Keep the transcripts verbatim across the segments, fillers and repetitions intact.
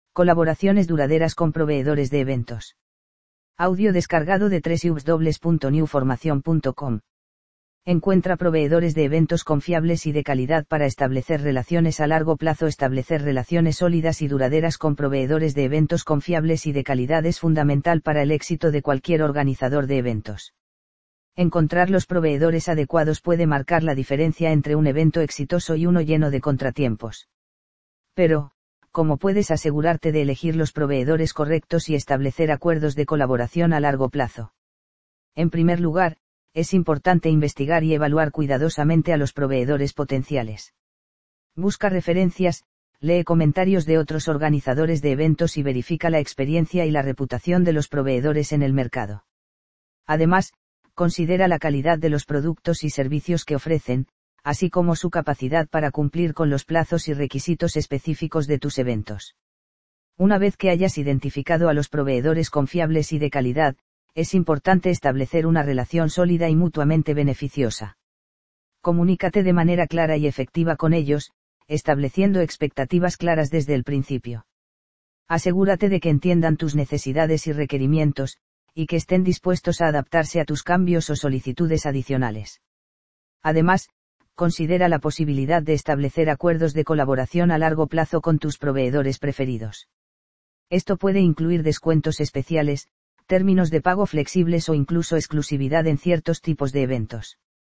Colaboraciones duraderas con proveedores de eventos. Audio descargado de doble u doble u doble u punto new formación punto com. Encuentra proveedores de eventos confiables y de calidad para establecer relaciones a largo plazo. Establecer relaciones sólidas y duraderas con proveedores de eventos confiables y de calidad es fundamental para el éxito de cualquier organizador de eventos. Encontrar los proveedores adecuados puede marcar la diferencia entre un evento exitoso y uno lleno de contratiempos. Pero, ¿cómo puedes asegurarte de elegir los proveedores correctos y establecer acuerdos de colaboración a largo plazo? En primer lugar, es importante investigar y evaluar cuidadosamente a los proveedores potenciales. Busca referencias, lee comentarios de otros organizadores de eventos y verifica la experiencia y la reputación de los proveedores en el mercado. Además, considera la calidad de los productos y servicios que ofrecen, así como su capacidad para cumplir con los plazos y requisitos específicos de tus eventos. Una vez que hayas identificado a los proveedores confiables y de calidad, es importante establecer una relación sólida y mutuamente beneficiosa. Comunícate de manera clara y efectiva con ellos, estableciendo expectativas claras desde el principio. Asegúrate de que entiendan tus necesidades y requerimientos, y que estén dispuestos a adaptarse a tus cambios o solicitudes adicionales. Además, considera la posibilidad de establecer acuerdos de colaboración a largo plazo con tus proveedores preferidos. Esto puede incluir descuentos especiales, términos de pago flexibles o incluso exclusividad en ciertos tipos de eventos.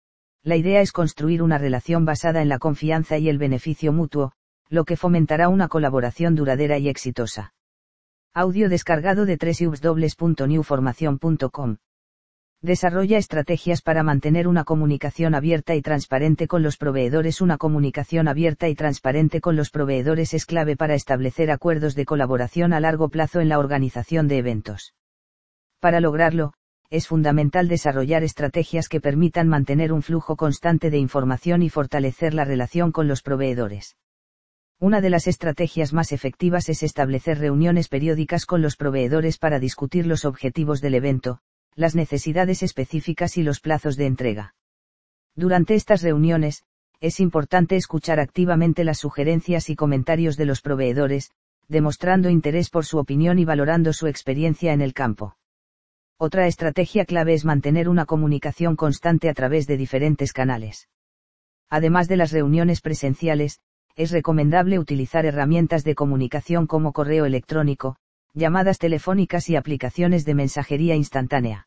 La idea es construir una relación basada en la confianza y el beneficio mutuo, lo que fomentará una colaboración duradera y exitosa. Audio descargado de doble u doble u doble u punto new formación punto com. Desarrolla estrategias para mantener una comunicación abierta y transparente con los proveedores. Una comunicación abierta y transparente con los proveedores es clave para establecer acuerdos de colaboración a largo plazo en la organización de eventos. Para lograrlo, es fundamental desarrollar estrategias que permitan mantener un flujo constante de información y fortalecer la relación con los proveedores. Una de las estrategias más efectivas es establecer reuniones periódicas con los proveedores para discutir los objetivos del evento, las necesidades específicas y los plazos de entrega. Durante estas reuniones, es importante escuchar activamente las sugerencias y comentarios de los proveedores, demostrando interés por su opinión y valorando su experiencia en el campo. Otra estrategia clave es mantener una comunicación constante a través de diferentes canales. Además de las reuniones presenciales, es recomendable utilizar herramientas de comunicación como correo electrónico, llamadas telefónicas y aplicaciones de mensajería instantánea.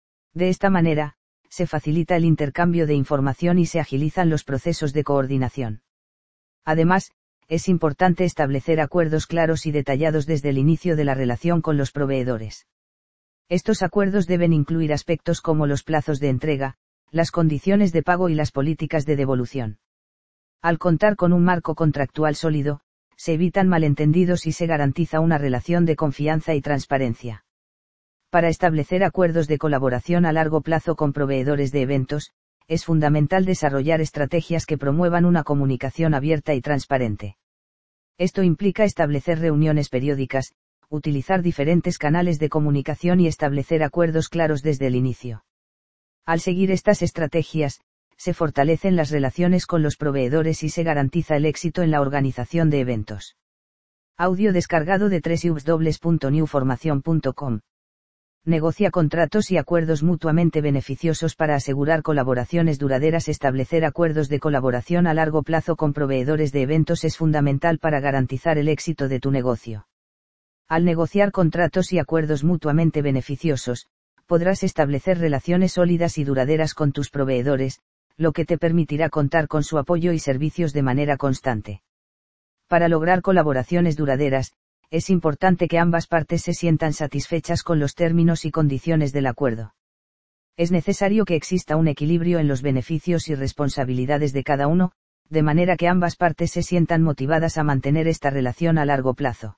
De esta manera, se facilita el intercambio de información y se agilizan los procesos de coordinación. Además, es importante establecer acuerdos claros y detallados desde el inicio de la relación con los proveedores. Estos acuerdos deben incluir aspectos como los plazos de entrega, las condiciones de pago y las políticas de devolución. Al contar con un marco contractual sólido, se evitan malentendidos y se garantiza una relación de confianza y transparencia. Para establecer acuerdos de colaboración a largo plazo con proveedores de eventos, es fundamental desarrollar estrategias que promuevan una comunicación abierta y transparente. Esto implica establecer reuniones periódicas, utilizar diferentes canales de comunicación y establecer acuerdos claros desde el inicio. Al seguir estas estrategias, se fortalecen las relaciones con los proveedores y se garantiza el éxito en la organización de eventos. Audio descargado de doble u doble u doble u punto new formación punto com. Negocia contratos y acuerdos mutuamente beneficiosos para asegurar colaboraciones duraderas. Establecer acuerdos de colaboración a largo plazo con proveedores de eventos es fundamental para garantizar el éxito de tu negocio. Al negociar contratos y acuerdos mutuamente beneficiosos, podrás establecer relaciones sólidas y duraderas con tus proveedores, lo que te permitirá contar con su apoyo y servicios de manera constante. Para lograr colaboraciones duraderas, es importante que ambas partes se sientan satisfechas con los términos y condiciones del acuerdo. Es necesario que exista un equilibrio en los beneficios y responsabilidades de cada uno, de manera que ambas partes se sientan motivadas a mantener esta relación a largo plazo.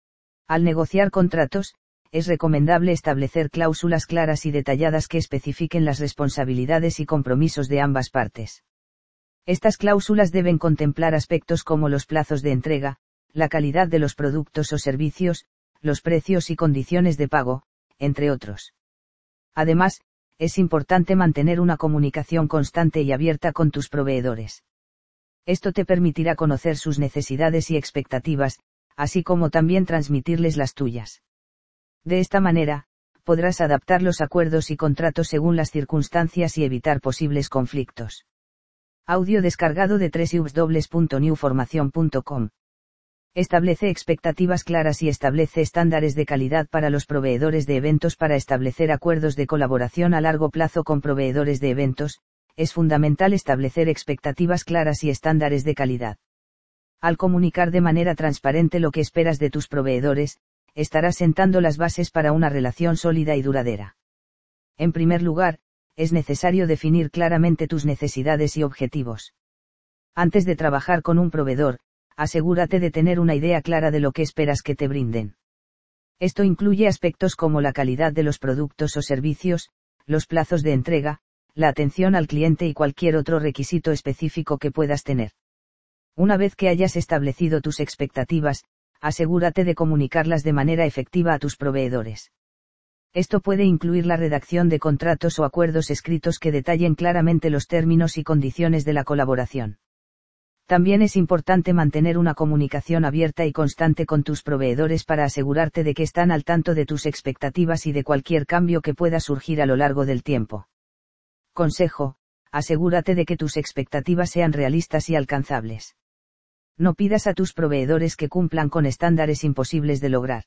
Al negociar contratos, es recomendable establecer cláusulas claras y detalladas que especifiquen las responsabilidades y compromisos de ambas partes. Estas cláusulas deben contemplar aspectos como los plazos de entrega, la calidad de los productos o servicios, los precios y condiciones de pago, entre otros. Además, es importante mantener una comunicación constante y abierta con tus proveedores. Esto te permitirá conocer sus necesidades y expectativas, así como también transmitirles las tuyas. De esta manera, podrás adaptar los acuerdos y contratos según las circunstancias y evitar posibles conflictos. Audio descargado de doble u doble u doble u punto new formación punto com. Establece expectativas claras y establece estándares de calidad para los proveedores de eventos. Para establecer acuerdos de colaboración a largo plazo con proveedores de eventos, es fundamental establecer expectativas claras y estándares de calidad. Al comunicar de manera transparente lo que esperas de tus proveedores, estarás sentando las bases para una relación sólida y duradera. En primer lugar, es necesario definir claramente tus necesidades y objetivos. Antes de trabajar con un proveedor, asegúrate de tener una idea clara de lo que esperas que te brinden. Esto incluye aspectos como la calidad de los productos o servicios, los plazos de entrega, la atención al cliente y cualquier otro requisito específico que puedas tener. Una vez que hayas establecido tus expectativas, asegúrate de comunicarlas de manera efectiva a tus proveedores. Esto puede incluir la redacción de contratos o acuerdos escritos que detallen claramente los términos y condiciones de la colaboración. También es importante mantener una comunicación abierta y constante con tus proveedores para asegurarte de que están al tanto de tus expectativas y de cualquier cambio que pueda surgir a lo largo del tiempo. Consejo: asegúrate de que tus expectativas sean realistas y alcanzables. No pidas a tus proveedores que cumplan con estándares imposibles de lograr.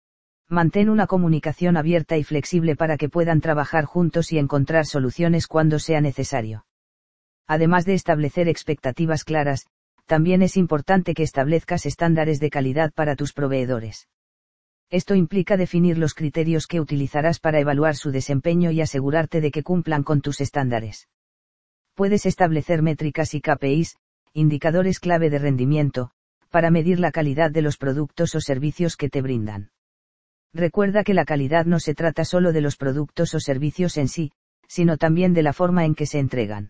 Mantén una comunicación abierta y flexible para que puedan trabajar juntos y encontrar soluciones cuando sea necesario. Además de establecer expectativas claras, también es importante que establezcas estándares de calidad para tus proveedores. Esto implica definir los criterios que utilizarás para evaluar su desempeño y asegurarte de que cumplan con tus estándares. Puedes establecer métricas y K P Is, indicadores clave de rendimiento, para medir la calidad de los productos o servicios que te brindan. Recuerda que la calidad no se trata solo de los productos o servicios en sí, sino también de la forma en que se entregan.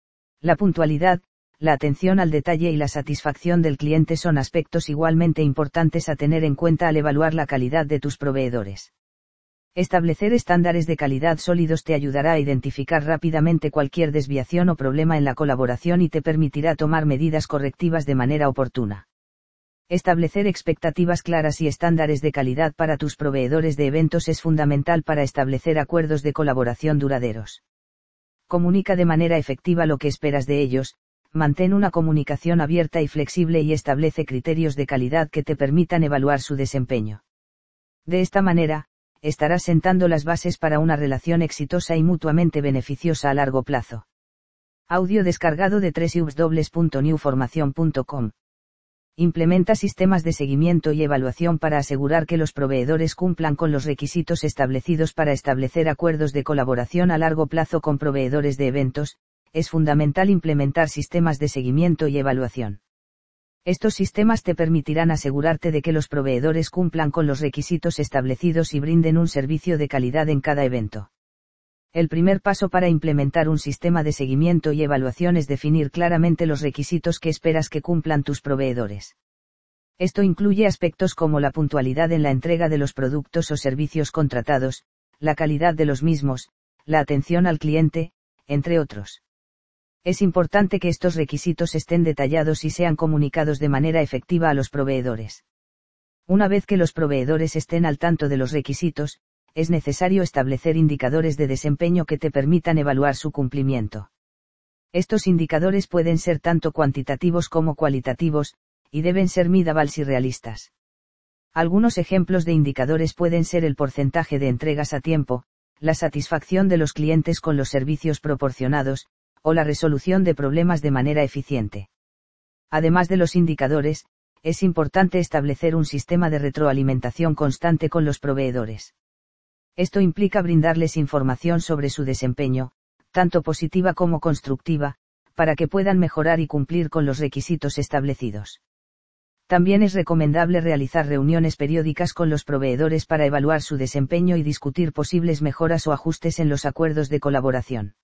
La puntualidad, la atención al detalle y la satisfacción del cliente son aspectos igualmente importantes a tener en cuenta al evaluar la calidad de tus proveedores. Establecer estándares de calidad sólidos te ayudará a identificar rápidamente cualquier desviación o problema en la colaboración y te permitirá tomar medidas correctivas de manera oportuna. Establecer expectativas claras y estándares de calidad para tus proveedores de eventos es fundamental para establecer acuerdos de colaboración duraderos. Comunica de manera efectiva lo que esperas de ellos, mantén una comunicación abierta y flexible y establece criterios de calidad que te permitan evaluar su desempeño. De esta manera, estarás sentando las bases para una relación exitosa y mutuamente beneficiosa a largo plazo. Audio descargado de doble u doble u doble u punto new formación punto com. Implementa sistemas de seguimiento y evaluación para asegurar que los proveedores cumplan con los requisitos establecidos. Para establecer acuerdos de colaboración a largo plazo con proveedores de eventos, es fundamental implementar sistemas de seguimiento y evaluación. Estos sistemas te permitirán asegurarte de que los proveedores cumplan con los requisitos establecidos y brinden un servicio de calidad en cada evento. El primer paso para implementar un sistema de seguimiento y evaluación es definir claramente los requisitos que esperas que cumplan tus proveedores. Esto incluye aspectos como la puntualidad en la entrega de los productos o servicios contratados, la calidad de los mismos, la atención al cliente, entre otros. Es importante que estos requisitos estén detallados y sean comunicados de manera efectiva a los proveedores. Una vez que los proveedores estén al tanto de los requisitos, es necesario establecer indicadores de desempeño que te permitan evaluar su cumplimiento. Estos indicadores pueden ser tanto cuantitativos como cualitativos, y deben ser medibles y realistas. Algunos ejemplos de indicadores pueden ser el porcentaje de entregas a tiempo, la satisfacción de los clientes con los servicios proporcionados, o la resolución de problemas de manera eficiente. Además de los indicadores, es importante establecer un sistema de retroalimentación constante con los proveedores. Esto implica brindarles información sobre su desempeño, tanto positiva como constructiva, para que puedan mejorar y cumplir con los requisitos establecidos. También es recomendable realizar reuniones periódicas con los proveedores para evaluar su desempeño y discutir posibles mejoras o ajustes en los acuerdos de colaboración.